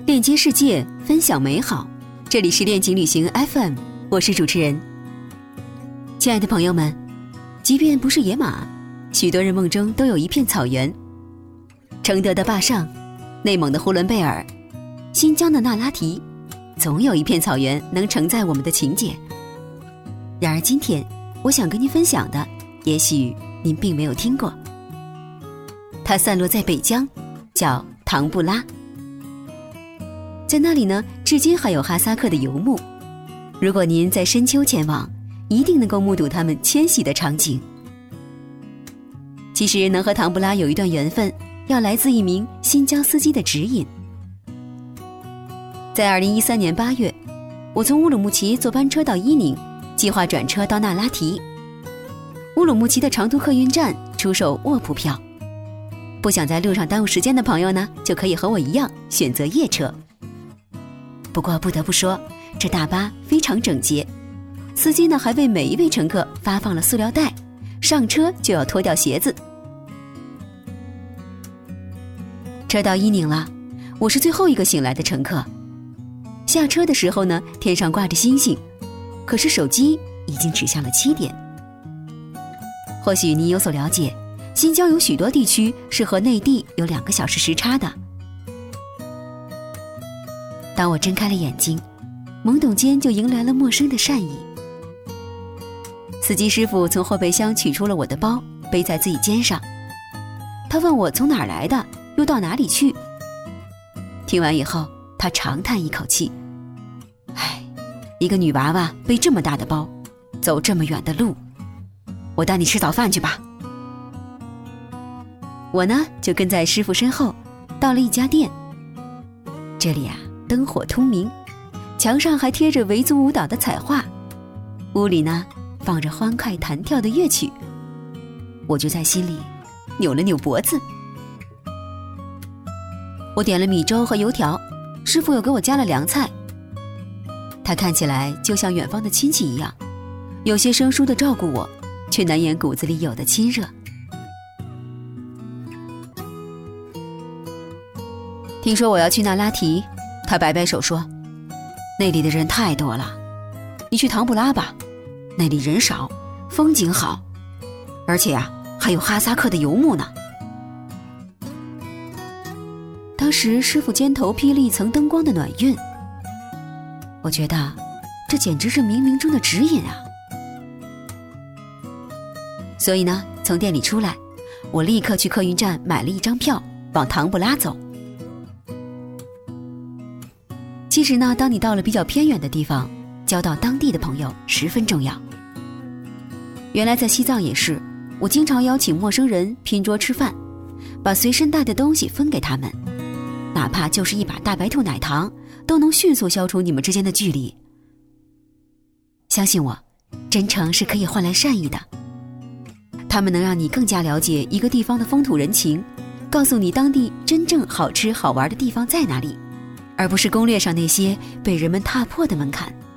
链接世界，分享美好。这里是恋情旅行 FM， 我是主持人。亲爱的朋友们，即便不是野马，许多人梦中都有一片草原。承德的坝上，内蒙的呼伦贝尔，新疆的那拉提，总有一片草原能承载我们的情节。然而今天我想跟您分享的，也许您并没有听过。它散落在北疆，叫唐布拉。在那里呢，至今还有哈萨克的游牧。如果您在深秋前往，一定能够目睹他们迁徙的场景。其实能和唐布拉有一段缘分，要来自一名新疆司机的指引。在2013年8月，我从乌鲁木齐坐班车到伊宁，计划转车到那拉提。乌鲁木齐的长途客运站出售卧铺票，不想在路上耽误时间的朋友呢，就可以和我一样选择夜车。不过不得不说，这大巴非常整洁，司机呢还为每一位乘客发放了塑料袋，上车就要脱掉鞋子。车到伊宁了，我是最后一个醒来的乘客。下车的时候呢，天上挂着星星，可是手机已经指向了7点。或许你有所了解，新疆有许多地区是和内地有2个小时时差的。当我睁开了眼睛，懵懂间就迎来了陌生的善意。司机师傅从后备箱取出了我的包，背在自己肩上。他问我从哪儿来的，又到哪里去。听完以后，他长叹一口气，唉，一个女娃娃背这么大的包，走这么远的路，我带你吃早饭去吧。我呢，就跟在师傅身后，到了一家店。这里啊，灯火通明，墙上还贴着维族舞蹈的彩画，屋里呢放着欢快弹跳的乐曲，我就在心里扭了扭脖子。我点了米粥和油条，师傅又给我加了凉菜。他看起来就像远方的亲戚一样，有些生疏地照顾我，却难掩骨子里有的亲热。听说我要去那拉提，他摆摆手说，那里的人太多了，你去唐布拉吧，那里人少，风景好，而且啊，还有哈萨克的游牧呢。当时师傅肩头披了一层灯光的暖晕，我觉得这简直是冥冥中的指引啊。所以呢，从店里出来，我立刻去客运站买了一张票，往唐布拉走。其实呢，当你到了比较偏远的地方，交到当地的朋友十分重要。原来在西藏也是，我经常邀请陌生人拼桌吃饭，把随身带的东西分给他们，哪怕就是一把大白兔奶糖，都能迅速消除你们之间的距离。相信我，真诚是可以换来善意的。他们能让你更加了解一个地方的风土人情，告诉你当地真正好吃好玩的地方在哪里，而不是攻略上那些被人们踏破的门槛。